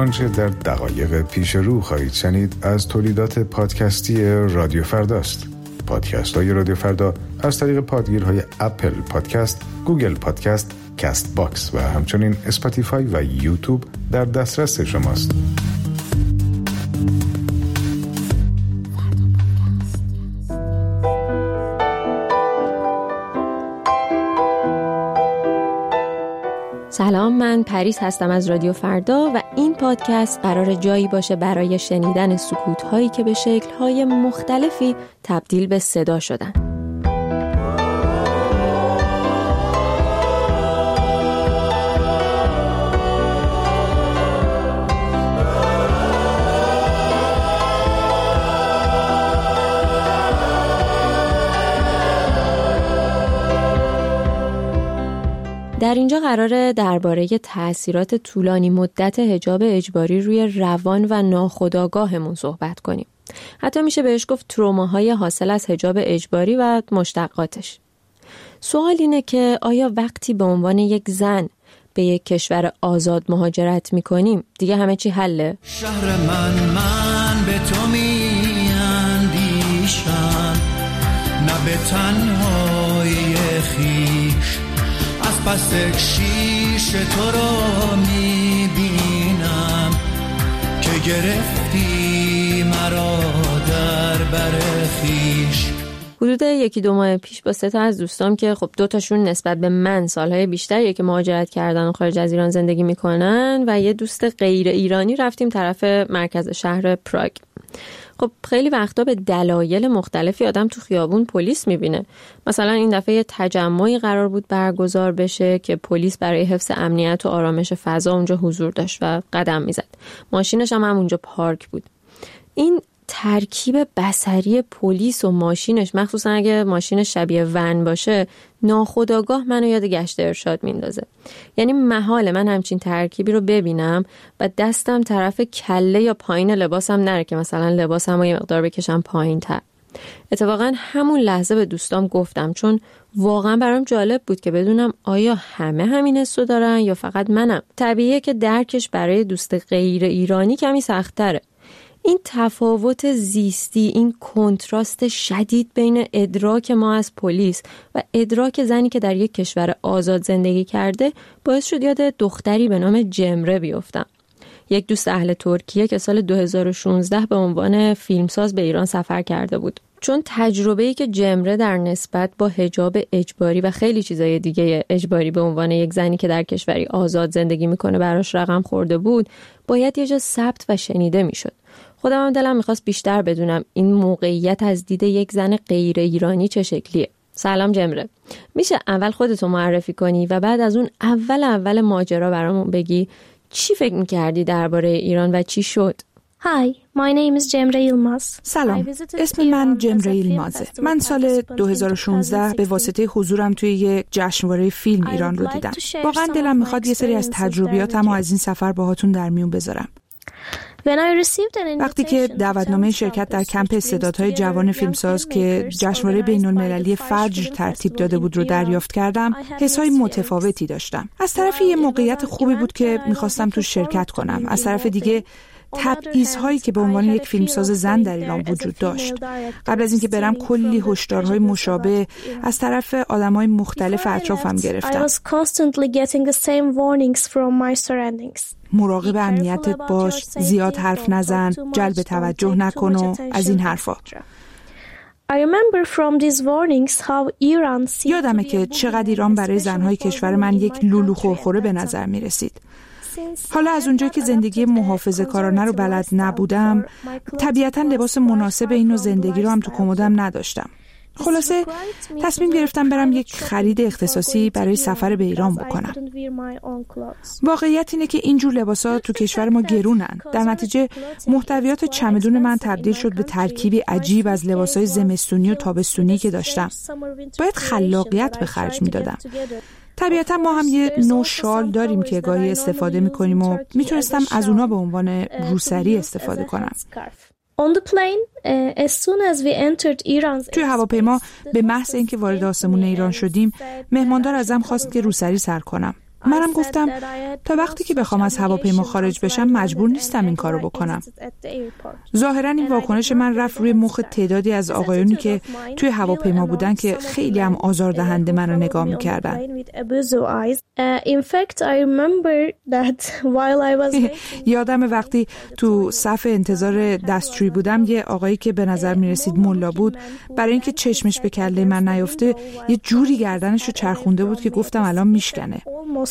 آنچه در دقایق پیش رو خواهید شنید از تولیدات پادکستی رادیو فرداست. پادکست های رادیو فردا از طریق پادگیرهای اپل پادکست، گوگل پادکست، کست باکس و همچنین اسپاتیفای و یوتیوب در دسترس شماست. سلام، من پریس هستم از رادیو فردا و این پادکست قرار جایی باشه برای شنیدن سکوت‌هایی که به شکل‌های مختلفی تبدیل به صدا شدن. در اینجا قراره درباره تأثیرات طولانی مدت حجاب اجباری روی روان و ناخودآگاهمون صحبت کنیم. حتی میشه بهش گفت تروماهای حاصل از حجاب اجباری و مشتقاتش. سوال اینه که آیا وقتی به عنوان یک زن به یک کشور آزاد مهاجرت میکنیم دیگه همه چی حله؟ شهر من به تو میاندیشم، نه به تنهایی خویش، از پس شیش تو رو میبینم که گرفتی مرا در بر خویش. حدود 1-2 ماه پیش با 3 تا از دوستام که خب 2 تاشون نسبت به من سالهای بیشتری که مهاجرت کردن و خارج از ایران زندگی میکنن و یه دوست غیر ایرانی رفتیم طرف مرکز شهر پراگ. خب خیلی وقتا به دلایل مختلفی آدم تو خیابون پلیس میبینه. مثلا این دفعه یه تجمعی قرار بود برگزار بشه که پلیس برای حفظ امنیت و آرامش فضا اونجا حضور داشت و قدم میزد. ماشینش هم اونجا پارک بود. این ترکیب بصری پلیس و ماشینش، مخصوصا اگه ماشین شبیه ون باشه، ناخودآگاه منو یاد گشت ارشاد میندازه. یعنی محاله من همچین ترکیبی رو ببینم و دستم طرف کله یا پایین لباسم نره که مثلا لباسم رو یه مقدار بکشم پایین تر. اتفاقا همون لحظه به دوستام گفتم، چون واقعا برام جالب بود که بدونم آیا همه همین حسو دارن یا فقط منم. طبیعیه که درکش برای دوست غیر ایرانی کمی سخت‌تره. این تفاوت زیستی، این کنتراست شدید بین ادراک ما از پلیس و ادراک زنی که در یک کشور آزاد زندگی کرده باعث شد یاد دختری به نام جمره بیفتم. یک دوست اهل ترکیه که سال 2016 به عنوان فیلمساز به ایران سفر کرده بود. چون تجربه‌ای که جمره در نسبت با حجاب اجباری و خیلی چیزای دیگه اجباری به عنوان یک زنی که در کشوری آزاد زندگی میکنه براش رقم خورده بود، باید یه جا ثبت و شنیده میشد. خودم هم دلم میخواست بیشتر بدونم این موقعیت از دید یک زن غیر ایرانی چه شکلیه. سلام جمره، میشه اول خودتو معرفی کنی و بعد از اون اول ماجرا برامون بگی چی فکر میکردی درباره ایران و چی شد؟ Hi, my name is جمره ایلماز. سلام، اسم من جمره ایلمازه. من سال 2016 به واسطه حضورم توی یک جشنواره فیلم ایران رو دیدم. واقعا دلم میخواد یه سری از تجربیاتم رو از این سفر باهاتون در میون بذارم. وقتی که دعوتنامه شرکت در کمپ استعدادهای جوان فیلمساز که جشنواره بین‌المللی فجر ترتیب داده بود رو دریافت کردم، حسای متفاوتی داشتم. از طرفی یه موقعیت خوبی بود که میخواستم تو شرکت کنم. از طرف دیگه تبعیض‌هایی که به عنوان یک فیلمساز زن در ایران وجود داشت. قبل از اینکه برم کلی هشدارهای مشابه از طرف آدم‌های مختلف اطرافم گرفتم. مراقب امنیتت باش، زیاد حرف نزن، جلب توجه نکن و از این حرفا. یادمه که چقدر ایران برای زنهای کشور من یک لولو خورخوره به نظر می رسید. حالا از اونجایی که زندگی محافظه‌کارانه رو بلد نبودم، طبیعتاً لباس مناسب این نوع زندگی رو هم تو کمدم نداشتم. خلاصه تصمیم گرفتم برم یک خرید اختصاصی برای سفر به ایران بکنم. واقعیت اینه که اینجور لباسا تو کشور ما گرونن. در نتیجه محتویات چمدون من تبدیل شد به ترکیبی عجیب از لباسای زمستونی و تابستونی که داشتم. باید خلاقیت به خرج میدادم. طبیعتا ما هم یه نوع شال داریم که گاهی استفاده میکنیم و میتونستم از اونا به عنوان روسری استفاده کنم. توی هواپیما به محض اینکه وارد آسمون ایران شدیم، مهماندار ازم خواست که روسری سر کنم. منم گفتم تا وقتی که بخوام از هواپیما خارج بشم مجبور نیستم این کارو بکنم. ظاهرا این واکنش من رفت روی مخ تعدادی از آقایونی که توی هواپیما بودن که خیلی هم آزاردهنده منو نگاه می‌کردن. یادم وقتی تو صف انتظار دستشویی بودم یه آقایی که به نظر میرسید ملا بود، برای اینکه چشمش به کله من نیفته یه جوری گردنشو چرخونده بود که گفتم الان میشکنه.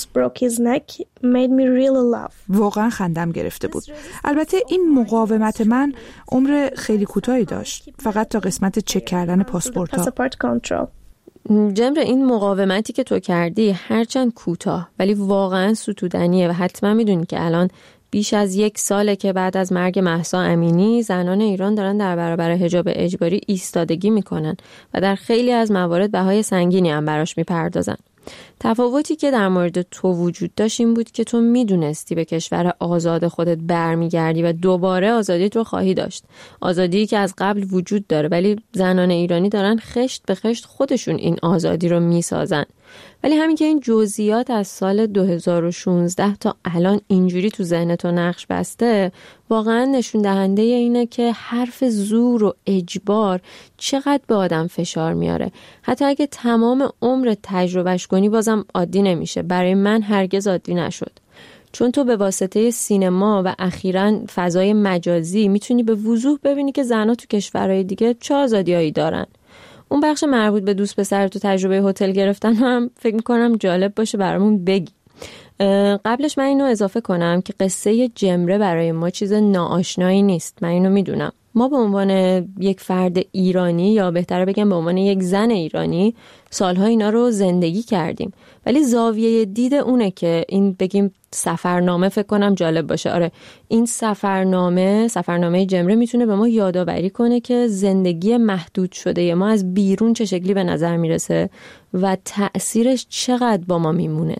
واقعا خندم گرفته بود. البته این مقاومت من عمر خیلی کوتاهی داشت، فقط تا قسمت چک کردن پاسپورت‌ها. جمره، این مقاومتی که تو کردی هرچند کوتاه ولی واقعا ستودنیه و حتما میدونی که الان بیش از 1 ساله که بعد از مرگ مهسا امینی زنان ایران دارن در برابر حجاب اجباری ایستادگی میکنن و در خیلی از موارد بهای سنگینی هم براش میپردازن. تفاوتی که در مورد تو وجود داشت این بود که تو میدونستی به کشور آزاد خودت برمیگردی و دوباره آزادی تو خواهی داشت. آزادی که از قبل وجود داره، ولی زنان ایرانی دارن خشت به خشت خودشون این آزادی رو میسازن. ولی همین که این جزئیات از سال 2016 تا الان اینجوری تو ذهنتو نقش بسته، واقعا نشون دهنده اینه که حرف زور و اجبار چقدر به آدم فشار میاره. حتی اگه تمام عمر تجربهش کنی بازم عادی نمیشه. برای من هرگز عادی نشد. چون تو به واسطه سینما و اخیراً فضای مجازی میتونی به وضوح ببینی که زنها تو کشورهای دیگه چه آزادیایی دارن. اون بخش مربوط به دوست پسر تو تجربه هتل گرفتن هم فکر میکنم جالب باشه برامون بگی. قبلش من اینو اضافه کنم که قصه جمره برای ما چیز ناآشنایی نیست. من اینو میدونم. ما به عنوان یک فرد ایرانی، یا بهتره بگم به عنوان یک زن ایرانی، سالها اینا رو زندگی کردیم. ولی زاویه دید اونه که این بگیم سفرنامه، فکر کنم جالب باشه. آره، این سفرنامه جمره میتونه به ما یادآوری کنه که زندگی محدود شده ما از بیرون چه شکلی به نظر میرسه و تأثیرش چقدر با ما میمونه.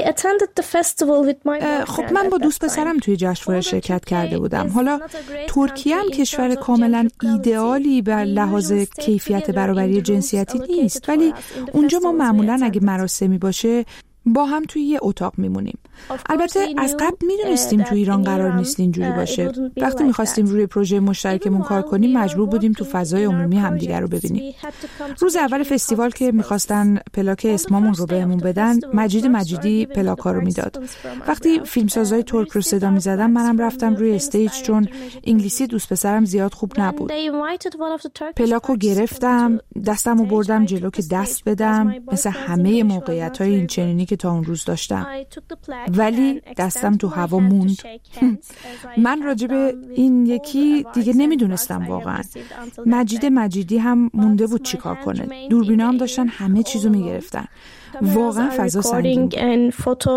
خب من با دوست پسرم توی جشنواره شرکت کرده بودم. حالا ترکیه هم کشور کاملا ایدئالی به لحاظ کیفیت برابری جنسیتی نیست، ولی اونجا ما معمولا اگه مراسمی باشه با هم توی یه اتاق میمونیم. البته از قبل میدونستیم تو ایران قرار نیست اینجوری باشه. وقتی میخواستیم روی پروژه مشترکمون کار کنیم مجبور بودیم تو فضای عمومی همدیگر رو ببینیم. روز اول فستیوال که میخواستن پلاک اسممون رو بهمون بدن، مجیدی پلاکا رو میداد. وقتی فیلمسازای ترک رو صدا میزدن منم رفتم روی استیج، چون انگلیسی دوست پسرم زیاد خوب نبود. پلاکو گرفتم، دستمو بردم جلو که دست بدم، مثل همه موقعیت‌های این چنینی که تا اون روز داشتم، ولی دستم تو هوا موند. من راجب این یکی دیگه نمیدونستم واقعا. مجیدی هم مونده بود چیکار کنه. دوربینا هم داشتن همه چیزو میگرفتن. واقعا فضا سنگین بود.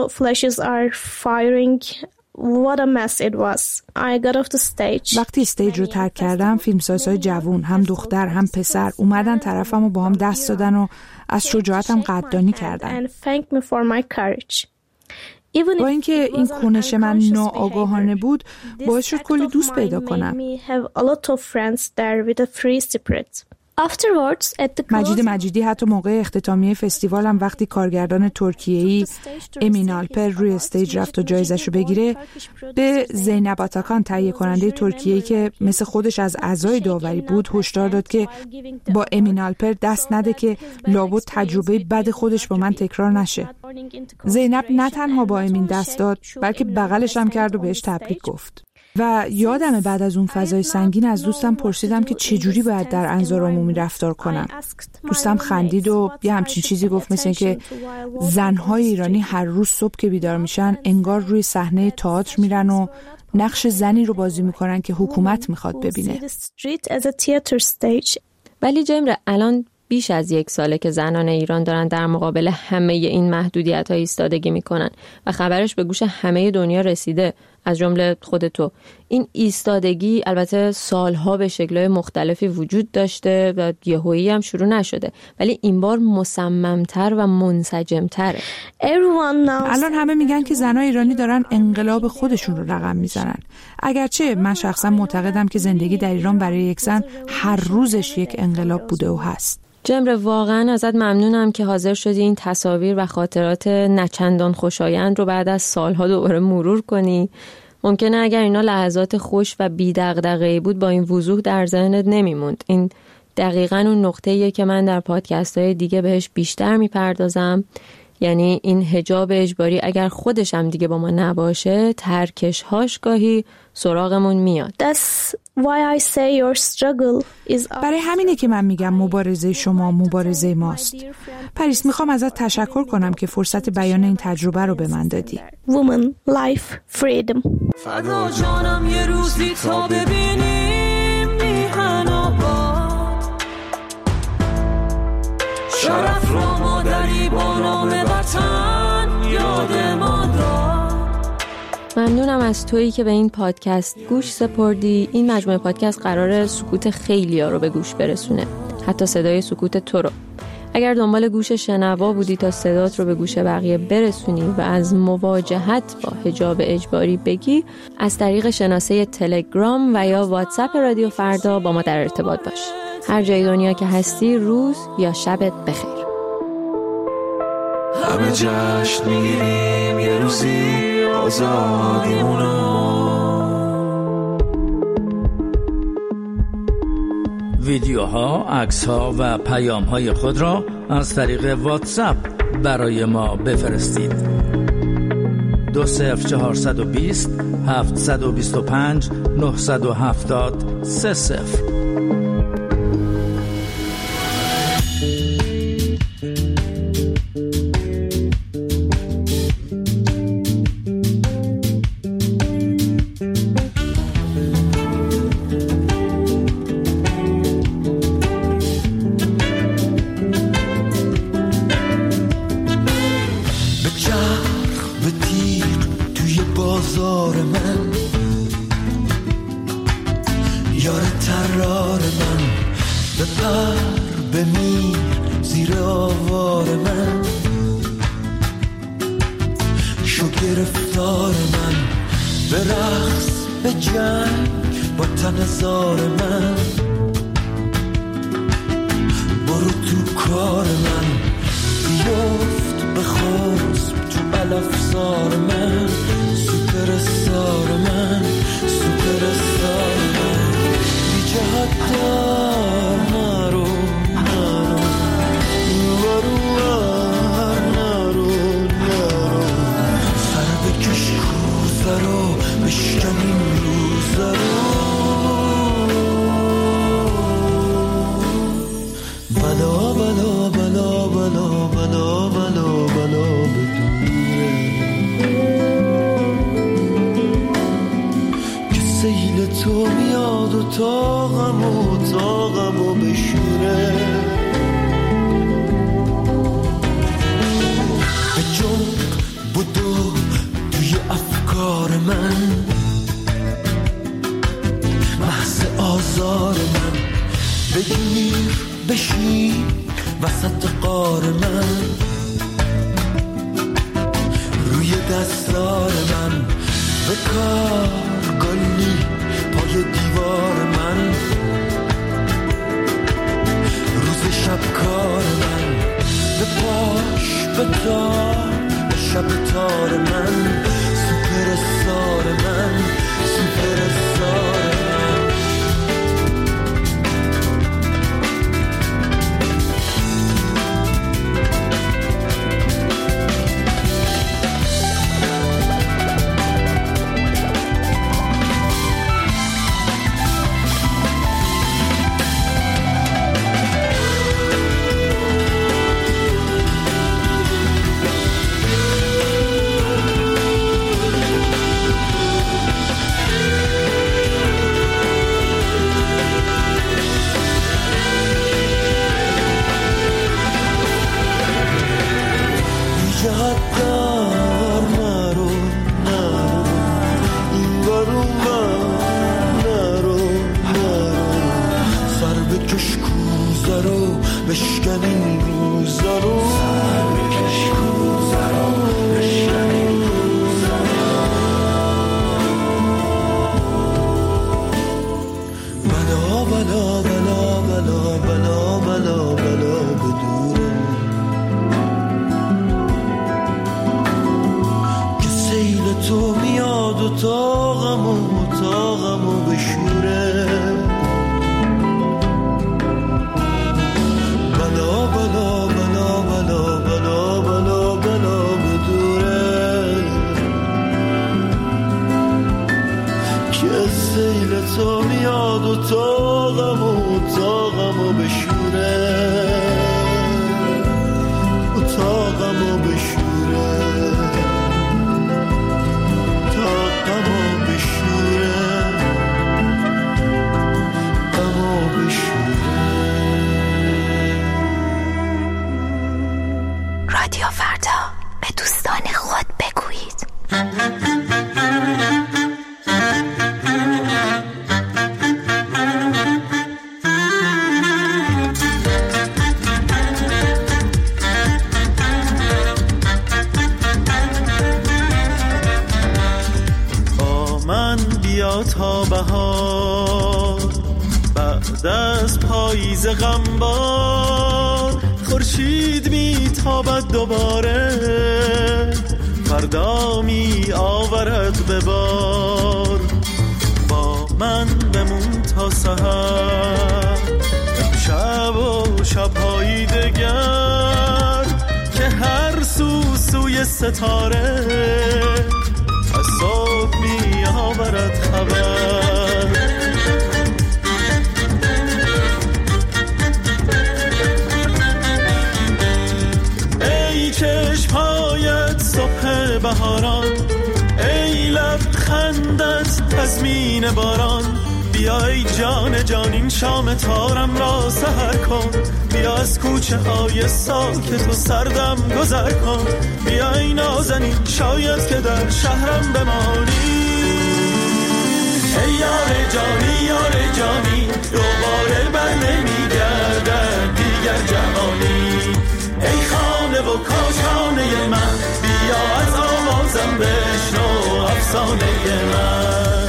What a mess it was. I got off the stage. وقتی استیج رو ترک کردم، فیلمسازهای جوون، هم دختر هم پسر، اومدن طرفم و با هم دست دادن و از شجاعتم قدردانی کردن. با اینکه این کنش من ناآگاهانه بود، باعث شد کلی دوست پیدا کنم. مجیدی حتی موقع اختتامیه فستیوال هم وقتی کارگردان ترکیه‌ای امین آلپر روی استیج رفت و جایزه‌شو بگیره، به زینب آتاکان تهیه کننده ترکیه‌ای که مثل خودش از اعضای داوری بود هشدار داد که با امین آلپر دست نده که لابد تجربه بد خودش با من تکرار نشه. زینب نه تنها با امین دست داد، بلکه بغلش هم کرد و بهش تبریک گفت. و یادمه بعد از اون فضای سنگین از دوستم پرسیدم که چجوری باید در انظار عمومی رفتار کنم. دوستم خندید و یه همچین چیزی گفت مثل که زنهای ایرانی هر روز صبح که بیدار میشن انگار روی صحنه تئاتر میرن و نقش زنی رو بازی میکنن که حکومت میخواد ببینه. ولی جمره، الان بیش از 1 ساله که زنان ایران دارن در مقابل همه این محدودیت‌ها ایستادگی میکنن و خبرش به گوش همه دنیا رسیده، از جمله خود تو. این ایستادگی البته سالها به شکل‌های مختلفی وجود داشته و یهویی هم شروع نشده، ولی این بار مصمم‌تر و منسجم‌تره. الان همه میگن که زنای ایرانی دارن انقلاب خودشون رو رقم میزنن. اگرچه من شخصا معتقدم که زندگی در ایران برای یک زن هر روزش یک انقلاب بوده و هست. جمره واقعا ازت ممنونم که حاضر شدی این تصاویر و خاطرات نچندان خوشایند رو بعد از سالها دوباره مرور کنی. ممکنه اگر اینا لحظات خوش و بی دغدغه‌ای بود با این وضوح در ذهنت نمیموند. این دقیقاً اون نقطه‌ایه که من در پادکست‌های دیگه بهش بیشتر میپردازم. یعنی این حجاب اجباری اگر خودش هم دیگه با ما نباشه، ترکش‌هاش گاهی سراغمون میاد. برای همینه که من میگم مبارزه شما مبارزه ماست. پریس، میخوام ازت تشکر کنم که فرصت بیان این تجربه رو به من دادی. Woman, life, freedom. فدا جانم یه روزی تا ببینیم میهن آباد، شرف را مادری با نام وطن یاد ما داد. ممنونم از تویی که به این پادکست گوش سپردی. این مجموعه پادکست قراره سکوت خیلیا رو به گوش برسونه، حتی صدای سکوت تو رو. اگر دنبال گوش شنوا بودی تا صدات رو به گوش بقیه برسونی و از مواجهت با حجاب اجباری بگی، از طریق شناسه تلگرام و یا واتساپ رادیو فردا با ما در ارتباط باش. هر جای دنیا که هستی، روز یا شبت بخیر. همه جشن میگیریم یه روزی آزادیمونو. ویدیوها، عکس‌ها و پیام‌های خود را از طریق واتساپ برای ما بفرستید. 20420 725 970 30. بازار من یار ترار من، بپر بمیر زیر آوار من، شو گرفتار من، به رقص به جنگ با تن زار من، برو تو کار من، بیفت بخوزم تو علفزار من، سوپرستار من، سوپرستار من، بی جهت دار نرو نرو نرو نرو، سر بکش کوزه رو بشکن این روزه رو، بلا بلا بلا بلا بلا بلا بلا بدونه که سیل تو میاد و طاقمو بشوره، به جنب بدو توی افکار من، محض آزار من، بگیر بشین وسط قار من، روی دستار من، به کار گلی پای دیوار من، روز شب کار من، به پاش به تار به شب تار من، سوپرستار من، سوپرستار من. بلا بلا بلا بلا بلا بلا بلا بعد از پاییز غمبار خورشید میتابد دوباره، فردا می آورد به بار. با من بمون تا سحر، شب و شب‌های دگر که هر سوی ستاره از صبح می آورد خبر. ای چشم‌هایت صبح بهاران، ای لبخندت تضمین باران، بیای جان جانین شام تارم را سحر کن، بیا از کوچه های ساکت و سردم گذر کن، بیای نازنین شاید که در شهرم بمانی. ای یار جانی یار جانی، دوباره بر نمیگردد دیگر جوانی. ای خانه و کاشانه من، بیا از آوازم بشنو افسانه من.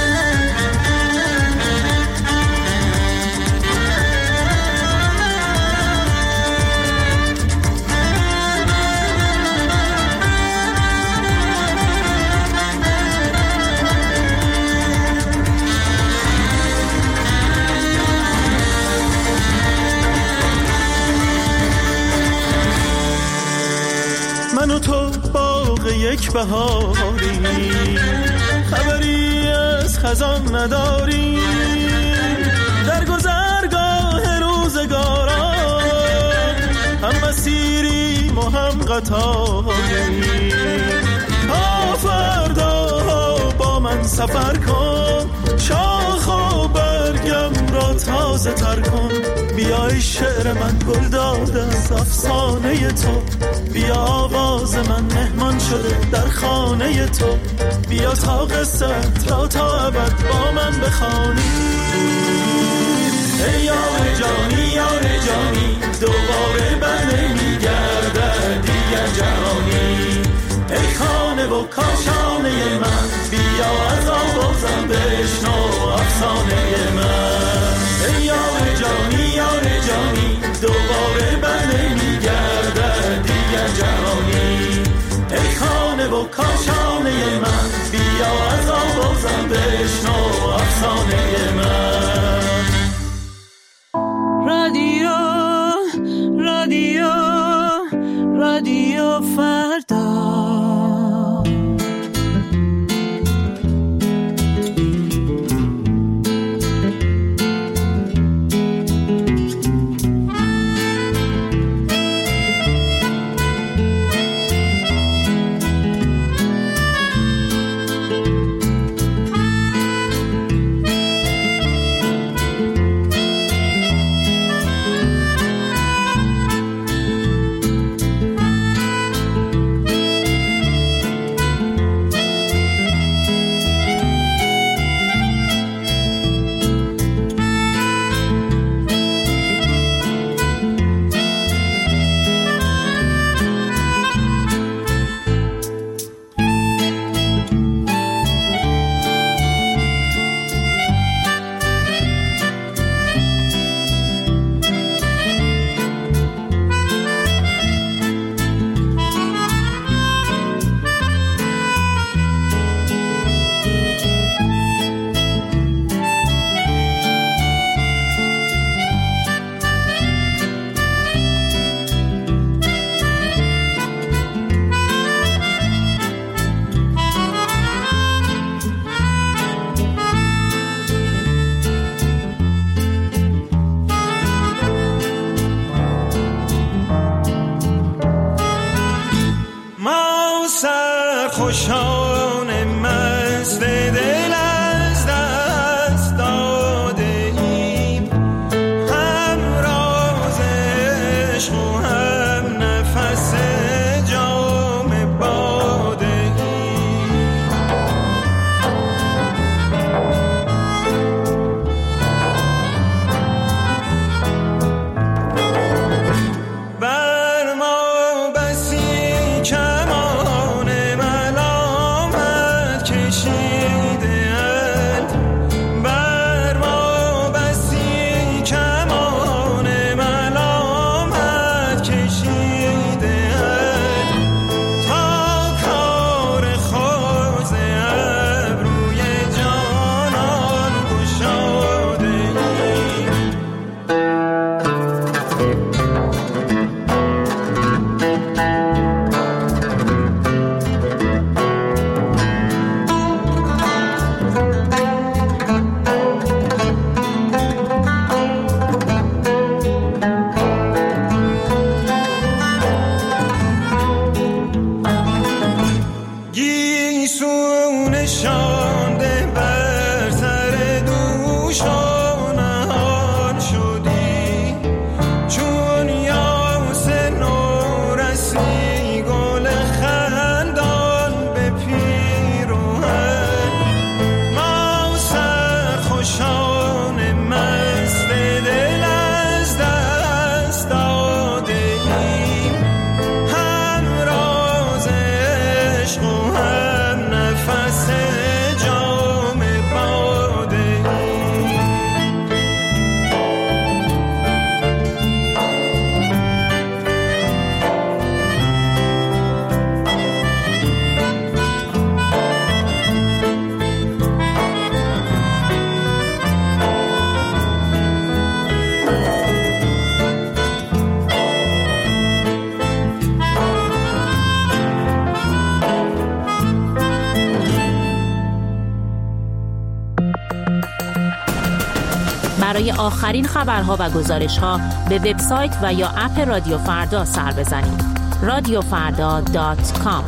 من و تو باغ یک بهاری، خبری از خزان نداری، در گذرگاه روزگاران هم مسیریم و هم قطاری. تا فردا با من سفر کن، شاخ و برگم را تازه تر کن، بیای شعر من گل داده از افسانه تو، بیا آواز من مهمان شده در خانه تو، بیا تا قصت را تا ابد با من بخوانی. ای یار جانی یار جانی، دوباره بر نمیگردد دیگر جهانی. ای خانه و کاشانه من، بیا از آوازم بشنو افسانه من. ای یار جانی یار جانی، دوباره بر نمیگردد دیگر جهانی. ای خانه و کاشانه من، بیا از آوازم بشنو افسانه من. رادیو رادیو رادیو فردا. خوشان مست دل از دست داده ایم، هم راز عشق و هم نفس جام باده ایم. بر ما بسی کمان ملال برای آخرین خبرها و گزارش‌ها به وبسایت و یا اپ رادیو فردا سر بزنید. radiofarda.com.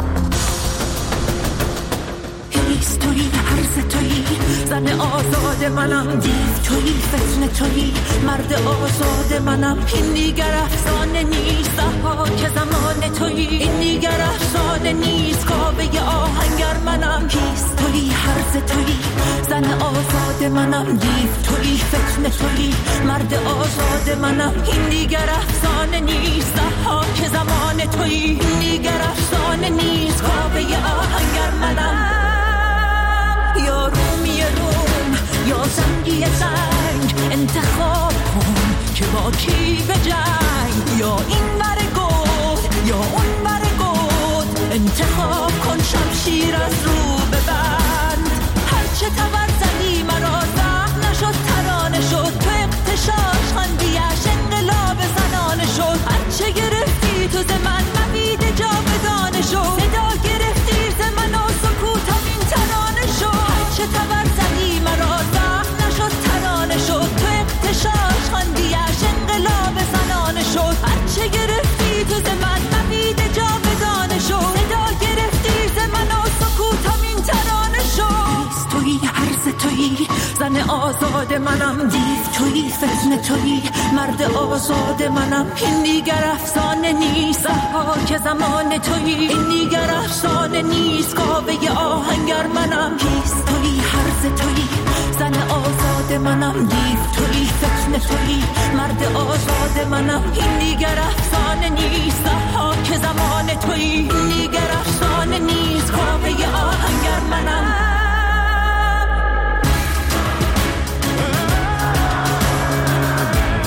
تویی عرض تویی زن آزاد منم، دیو تویی فتنه تویی مرد آزاد منم. این دیگر افسانه نیست ها که زمان تویی، این دیگر افسانه نیست کاوه آهنگر منم. کیست تویی عرض تویی زن آزاد منم، دیو تویی فتنه تویی مرد آزاد منم. این دیگر افسانه نیست ها که زمان تویی، این دیگر افسانه نیست کاوه آهنگر منم. یا رومی روم یا زنگی زنگ، انتخاب کن که با کی به جنگ. یا این ور گود یا اون ور گود، انتخاب کن شمشیر از رو ببند. هرچه تبر زدی مرا زخم نشد ترانه شد، تو اغتشاش خواندیش انقلاب زنانه شد. هرچه گرفتی تو ز من نوید جاودانه شد، صدا گرفتی ز من و سکوتم این ترانه شد. هرچه تبر زدی مرا زخم نشد ترانه شد، تو اغتشاش خواندیش انقلاب زنانه شد. هرچه گرفتی تو ز من نوید جاودانه شد، صدا گرفتی ز من و سکوتم این ترانه شد. تویی عرض تویی زن آزاد منم، دیو تویی فتنه تویی مرد آزاد منم. این دیگر افسانه نیست ها که زمان تویی، این دیگر افسانه نیست کاوه آهنگر منم. کیست تویی عرض تویی زن آزاد منم، دیو تویی فتنه تویی مرد آزاد منم. این دیگر افسانه نیست ها که زمان تویی، این دیگر افسانه نیست کاوه آهنگر منم.